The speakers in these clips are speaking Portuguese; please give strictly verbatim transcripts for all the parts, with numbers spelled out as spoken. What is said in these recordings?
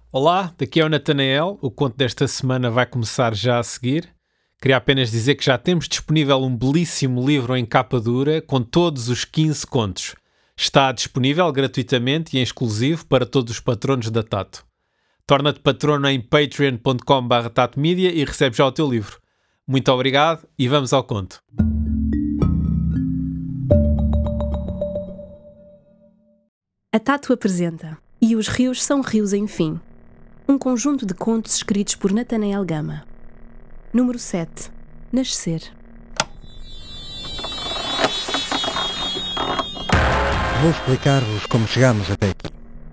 Olá, daqui é o Natanael. O conto desta semana vai começar já a seguir. Queria apenas dizer que já temos disponível um belíssimo livro em capa dura com todos os quinze contos. Está disponível gratuitamente e em exclusivo para todos os patronos da Tato. Torna-te patrono em patreon ponto com barra tato media e recebe já o teu livro. Muito obrigado e vamos ao conto. A Tato apresenta E os Rios São Rios Enfim, um conjunto de contos escritos por Natanael Gama. Número sete. Nascer. Vou explicar-vos como chegámos até aqui.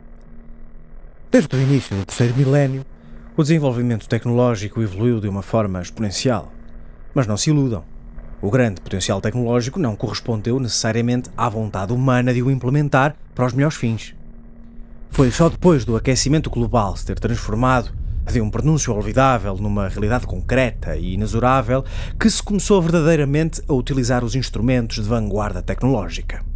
Desde o início do terceiro milénio, o desenvolvimento tecnológico evoluiu de uma forma exponencial. Mas não se iludam. O grande potencial tecnológico não correspondeu necessariamente à vontade humana de o implementar para os melhores fins. Foi só depois do aquecimento global se ter transformado de um prenúncio olvidável numa realidade concreta e inexorável que se começou verdadeiramente a utilizar os instrumentos de vanguarda tecnológica.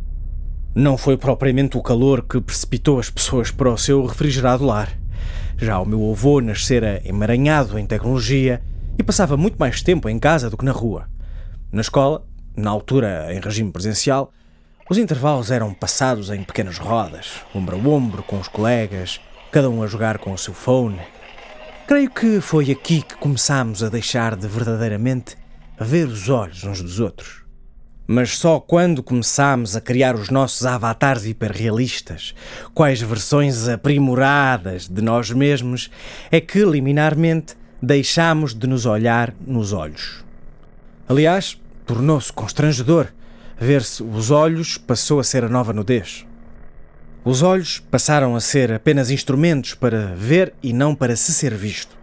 Não foi propriamente o calor que precipitou as pessoas para o seu refrigerado lar. Já o meu avô nascera emaranhado em tecnologia e passava muito mais tempo em casa do que na rua. Na escola, na altura em regime presencial, os intervalos eram passados em pequenas rodas, ombro a ombro com os colegas, cada um a jogar com o seu phone. Creio que foi aqui que começámos a deixar de verdadeiramente ver os olhos uns dos outros. Mas só quando começámos a criar os nossos avatares hiperrealistas, quais versões aprimoradas de nós mesmos, é que liminarmente deixámos de nos olhar nos olhos. Aliás, tornou-se constrangedor ver-se os olhos passou a ser a nova nudez. Os olhos passaram a ser apenas instrumentos para ver e não para se ser visto.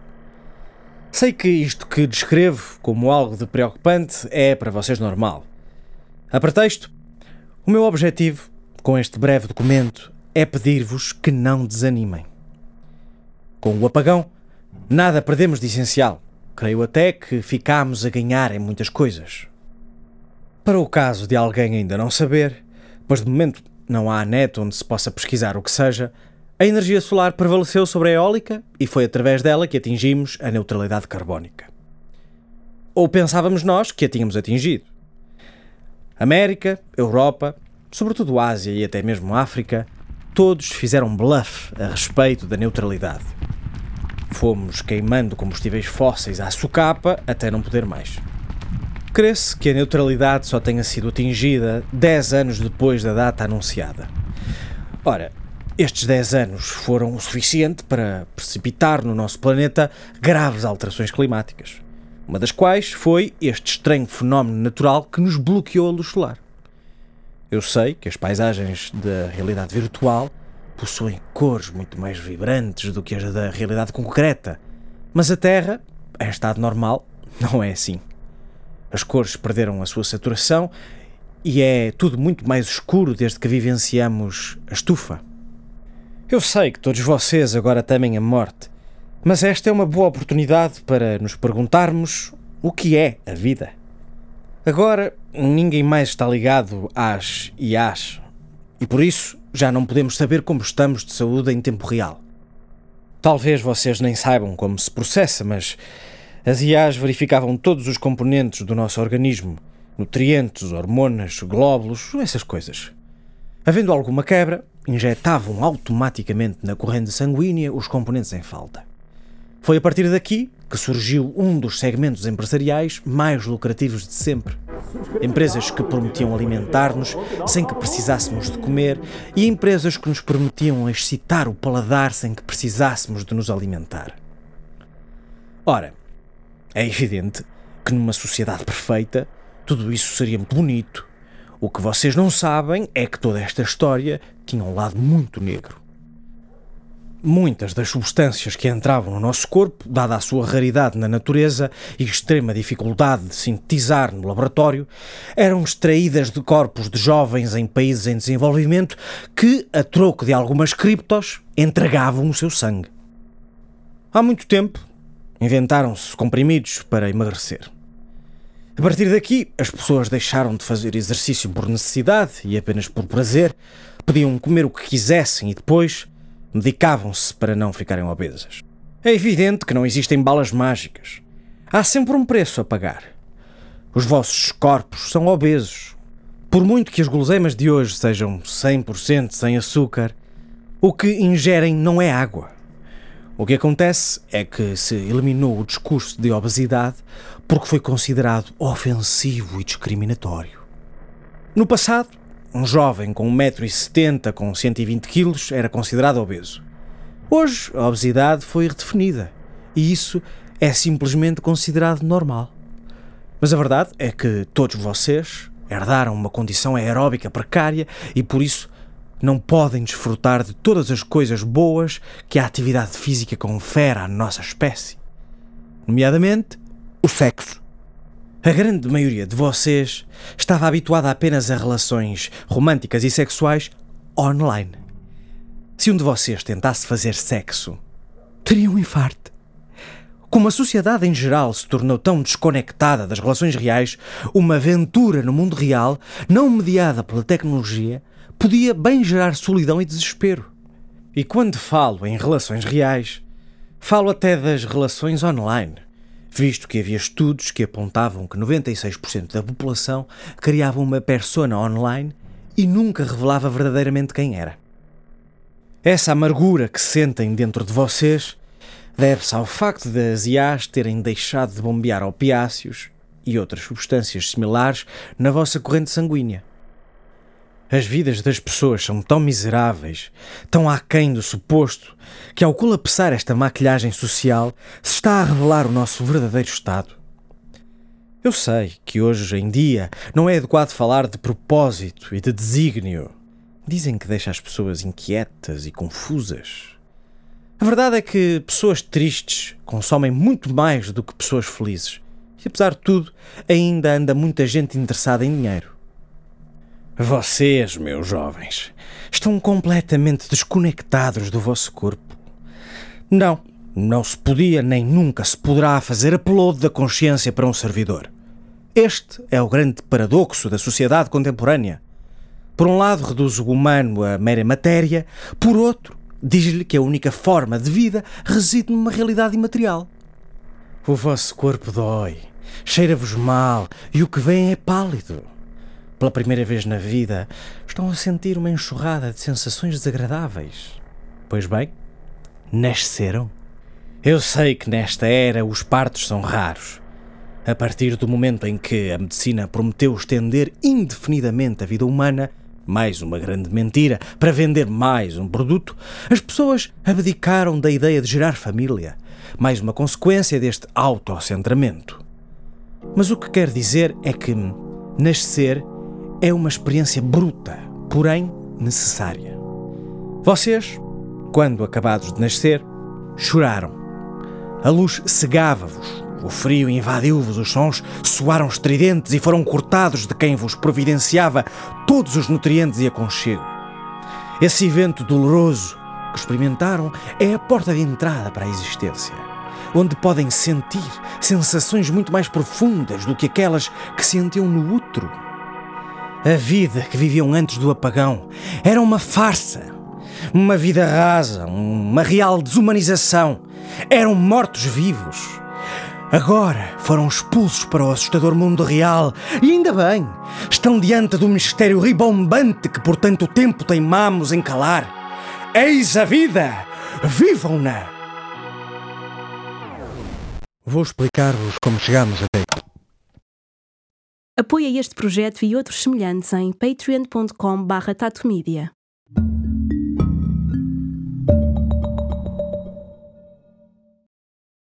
Sei que isto que descrevo como algo de preocupante é para vocês normal. A pretexto, o meu objetivo com este breve documento é pedir-vos que não desanimem. Com o apagão, nada perdemos de essencial. Creio até que ficámos a ganhar em muitas coisas. Para o caso de alguém ainda não saber, pois de momento não há net onde se possa pesquisar o que seja, a energia solar prevaleceu sobre a eólica e foi através dela que atingimos a neutralidade carbónica. Ou pensávamos nós que a tínhamos atingido. América, Europa, sobretudo Ásia e até mesmo África, todos fizeram bluff a respeito da neutralidade. Fomos queimando combustíveis fósseis à socapa até não poder mais. Crê-se que a neutralidade só tenha sido atingida dez anos depois da data anunciada. Ora, estes dez anos foram o suficiente para precipitar no nosso planeta graves alterações climáticas, uma das quais foi este estranho fenómeno natural que nos bloqueou a luz solar. Eu sei que as paisagens da realidade virtual possuem cores muito mais vibrantes do que as da realidade concreta, mas a Terra, em estado normal, não é assim. As cores perderam a sua saturação e é tudo muito mais escuro desde que vivenciamos a estufa. Eu sei que todos vocês agora temem a morte, mas esta é uma boa oportunidade para nos perguntarmos o que é a vida. Agora, ninguém mais está ligado às I As, e por isso já não podemos saber como estamos de saúde em tempo real. Talvez vocês nem saibam como se processa, mas as I As verificavam todos os componentes do nosso organismo, nutrientes, hormonas, glóbulos, essas coisas. Havendo alguma quebra, injetavam automaticamente na corrente sanguínea os componentes em falta. Foi a partir daqui que surgiu um dos segmentos empresariais mais lucrativos de sempre. Empresas que prometiam alimentar-nos sem que precisássemos de comer e empresas que nos permitiam excitar o paladar sem que precisássemos de nos alimentar. Ora, é evidente que numa sociedade perfeita tudo isso seria muito bonito. O que vocês não sabem é que toda esta história tinha um lado muito negro. Muitas das substâncias que entravam no nosso corpo, dada a sua raridade na natureza e extrema dificuldade de sintetizar no laboratório, eram extraídas de corpos de jovens em países em desenvolvimento que, a troco de algumas criptos, entregavam o seu sangue. Há muito tempo, inventaram-se comprimidos para emagrecer. A partir daqui, as pessoas deixaram de fazer exercício por necessidade e apenas por prazer, podiam comer o que quisessem e depois, medicavam-se para não ficarem obesas. É evidente que não existem balas mágicas. Há sempre um preço a pagar. Os vossos corpos são obesos. Por muito que as guloseimas de hoje sejam cem por cento sem açúcar, o que ingerem não é água. O que acontece é que se eliminou o discurso de obesidade porque foi considerado ofensivo e discriminatório. No passado, um jovem com um metro e setenta com cento e vinte quilos era considerado obeso. Hoje, a obesidade foi redefinida e isso é simplesmente considerado normal. Mas a verdade é que todos vocês herdaram uma condição aeróbica precária e por isso não podem desfrutar de todas as coisas boas que a atividade física confere à nossa espécie. Nomeadamente, o sexo. A grande maioria de vocês estava habituada apenas a relações românticas e sexuais online. Se um de vocês tentasse fazer sexo, teria um infarto. Como a sociedade em geral se tornou tão desconectada das relações reais, uma aventura no mundo real, não mediada pela tecnologia, podia bem gerar solidão e desespero. E quando falo em relações reais, falo até das relações online, visto que havia estudos que apontavam que noventa e seis por cento da população criava uma persona online e nunca revelava verdadeiramente quem era. Essa amargura que sentem dentro de vocês deve-se ao facto das I As terem deixado de bombear opiáceos e outras substâncias similares na vossa corrente sanguínea. As vidas das pessoas são tão miseráveis, tão aquém do suposto, que ao colapsar esta maquilhagem social se está a revelar o nosso verdadeiro estado. Eu sei que hoje em dia não é adequado falar de propósito e de desígnio. Dizem que deixa as pessoas inquietas e confusas. A verdade é que pessoas tristes consomem muito mais do que pessoas felizes. E apesar de tudo, ainda anda muita gente interessada em dinheiro. Vocês, meus jovens, estão completamente desconectados do vosso corpo. Não, não se podia nem nunca se poderá fazer upload da consciência para um servidor. Este é o grande paradoxo da sociedade contemporânea. Por um lado, reduz o humano a mera matéria, por outro, diz-lhe que a única forma de vida reside numa realidade imaterial. O vosso corpo dói, cheira-vos mal e o que vem é pálido. Pela primeira vez na vida, estão a sentir uma enxurrada de sensações desagradáveis. Pois bem, nasceram. Eu sei que nesta era os partos são raros. A partir do momento em que a medicina prometeu estender indefinidamente a vida humana, mais uma grande mentira, para vender mais um produto, as pessoas abdicaram da ideia de gerar família, mais uma consequência deste autocentramento. Mas o que quer dizer é que nascer é uma experiência bruta, porém necessária. Vocês, quando acabados de nascer, choraram. A luz cegava-vos, o frio invadiu-vos, os sons soaram estridentes e foram cortados de quem vos providenciava todos os nutrientes e aconchego. Esse evento doloroso que experimentaram é a porta de entrada para a existência, onde podem sentir sensações muito mais profundas do que aquelas que sentiam no útero. A vida que viviam antes do apagão era uma farsa, uma vida rasa, uma real desumanização. Eram mortos-vivos. Agora foram expulsos para o assustador mundo real e ainda bem, estão diante do mistério ribombante que por tanto tempo teimamos em calar. Eis a vida! Vivam-na! Vou explicar-vos como chegamos até aqui. Apoia este projeto e outros semelhantes em patreon ponto com barra tatumedia.